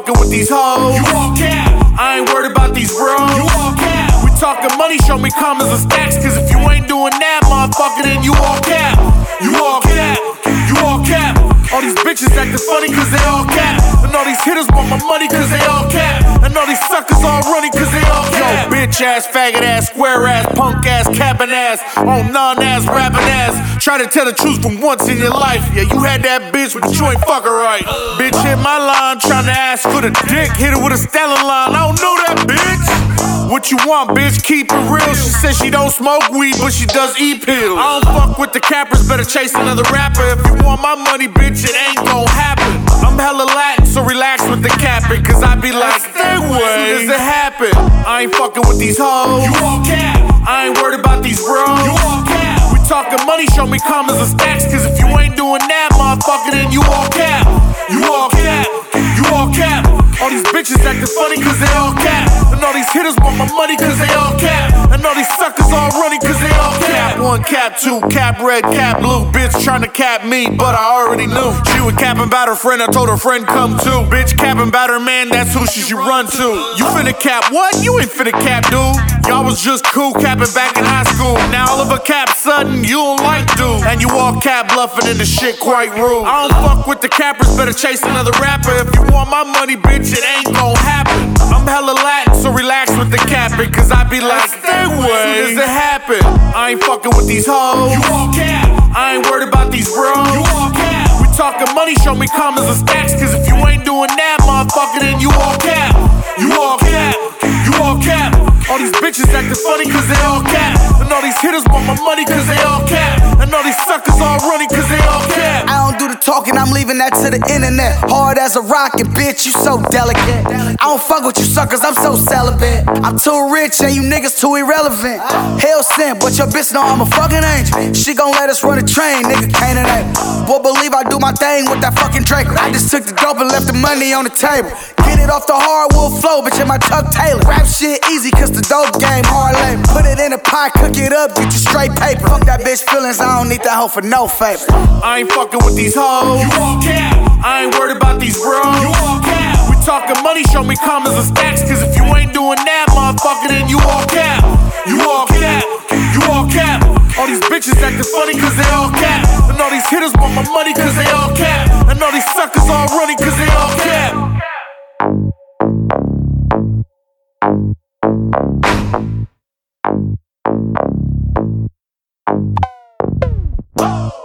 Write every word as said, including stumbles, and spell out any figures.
fucking with these hoes. You all cap. I ain't worried about these bros. You all cap. We talking money, show me commas and stacks. Cause if you ain't doing that, motherfucker, then you all cap. You all cap. You all cap. All these bitches acting funny cause they all cap. And all these hitters want my money cause they all cap. And all these suckers all running cause they all cap. Yo, bitch ass, faggot ass, square ass, punk ass, capping ass, on non ass, rapping ass. Try to tell the truth from once in your life. Yeah, you had that bitch, but you ain't fucking right. Bitch hit my line, trying to ask for the dick. Hit her with a Stellar line, I don't know that bitch. What you want, bitch? Keep it real. She says she don't smoke weed, but she does eat pills. I don't fuck with the cappers, better chase another rapper. If you want my money, bitch, it ain't gon' happen. I'm hella Latin, so relax with the capping. Cause I be like, stay away. Soon as it happen, I ain't fucking with these hoes. You all cap. I ain't worried about these bros. You all cap. We talking money, show me commas and stacks. Cause if you ain't doing that, motherfucker, then you all cap. You all cap. You all cap. All these bitches acting funny cause they all cap. And all these hitters want my money cause they all cap. And all these suckers all running cause they all cap. One cap, two cap, red cap, blue. Bitch trying to cap me, but I already knew. She was capping about her friend, I told her friend come too. Bitch capping about her man, that's who she should run to. You finna cap what? You ain't finna cap, dude. Y'all was just cool capping back in high school. Now all of a cap sudden, you don't like dude. And you all cap bluffing and the shit quite rude. I don't fuck with the cappers, better chase another rapper. If you want my money, bitch, it ain't gon' happen. I'm hella Latin, so relax with the capping. Cause I be like, stay away. Soon as it happen, I ain't fucking with these hoes. You all cap. I ain't worried about these bros. You all cap. We talking money, show me commas and stacks. Cause if you ain't doing that, motherfucker, then you all cap. You all cap. You all cap. All these bitches acting funny cause they all cap. And all these hitters want my money cause they all cap. And all these suckers all running cause they all cap. I don't do the talking, I'm leaving that to the internet. Hard as a rocket, bitch, you so delicate. I don't fuck with you suckers, I'm so celibate. I'm too rich and you niggas too irrelevant. Hell sent, but your bitch know I'm a fucking angel. She gon' let us run a train, nigga, can't it ain't. Boy, believe I do my thing with that fucking Draco. I just took the dope and left the money on the table. Get it off the hardwood flow, bitch, in my Chuck Taylor. Rap shit easy cause the dope game hard labor. Put it in a pot, cook it up, get you straight paper. Fuck that bitch feelings, I don't need that hoe for no favor. I ain't fucking with these hoes. You all cap. I ain't worried about these bros. You all cap. We talking money, show me commas and stacks. Cause if you ain't doing that, motherfucker, then you all cap. You all cap. You all cap. All these bitches acting funny cause they all cap. And all these hitters want my money cause they all cap. And all these suckers all running cause they all cap. Oh!